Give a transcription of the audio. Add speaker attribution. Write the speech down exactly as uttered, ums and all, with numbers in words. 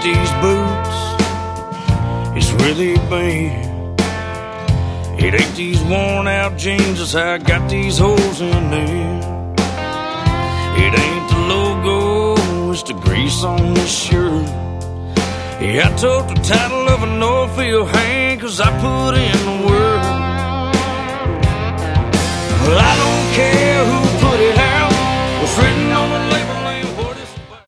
Speaker 1: these boots, it's really bad. It ain't these worn out jeans, it's how I got these holes in there. It ain't the logo, it's the grease on this shirt. Yeah, I took the title of an oil field hand, cause I put in the work.